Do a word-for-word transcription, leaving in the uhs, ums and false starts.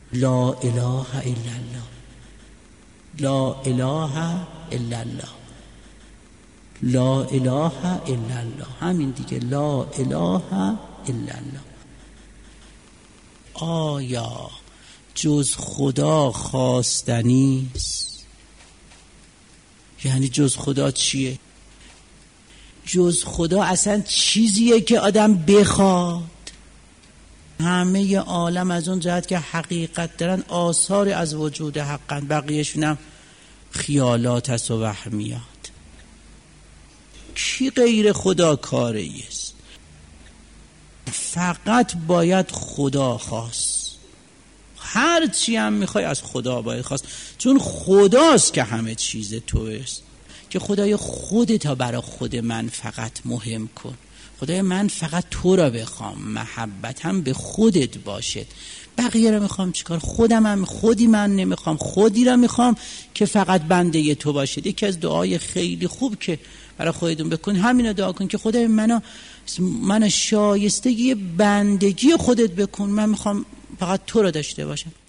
لا اله الا الله، لا اله الا الله، لا اله الا الله. همین دیگه، لا اله الا الله. آیا جز خدا خواستنی است؟ یعنی جز خدا چیه؟ جز خدا اصلا چیزیه که آدم بخواد؟ همه عالم از اون جهت که حقیقت دارن آثار از وجود حقن، بقیهشون هم خیالات است و وهمیات. کی غیر خدا کاری است؟ فقط باید خدا خواست. هر چی هم میخوای از خدا باید خواست، چون خداست که همه چیز توست. که خدای خودتا برای خود من فقط مهم کن. خدای من فقط تو را بخوام، محبت هم به خودت باشد. بقیه را میخوام چیکار؟ خودم هم خودی من نمیخوام، خودی را میخوام که فقط بنده تو باشد. یکی از دعای خیلی خوب که برای خودتون بکن همین دعا کن که خدای منو منو شایستگی بندگی خودت بکن، من میخوام فقط تو را داشته باشم.